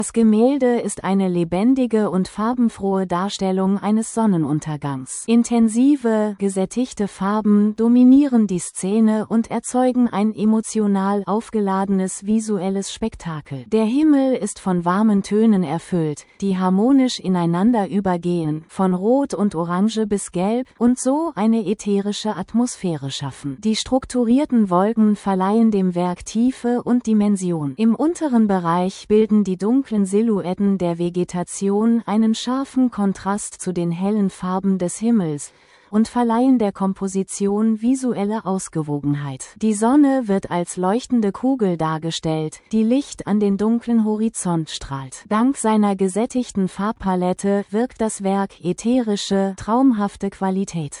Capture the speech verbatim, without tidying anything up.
Das Gemälde ist eine lebendige und farbenfrohe Darstellung eines Sonnenuntergangs. Intensive, gesättigte Farben dominieren die Szene und erzeugen ein emotional aufgeladenes visuelles Spektakel. Der Himmel ist von warmen Tönen erfüllt, die harmonisch ineinander übergehen, von Rot und Orange bis Gelb, und so eine ätherische Atmosphäre schaffen. Die strukturierten Wolken verleihen dem Werk Tiefe und Dimension. Im unteren Bereich bilden die dunklen Silhouetten der Vegetation einen scharfen Kontrast zu den hellen Farben des Himmels und verleihen der Komposition visuelle Ausgewogenheit. Die Sonne wird als leuchtende Kugel dargestellt, die Licht an den dunklen Horizont strahlt. Dank seiner gesättigten Farbpalette wirkt das Werk ätherische, traumhafte Qualität.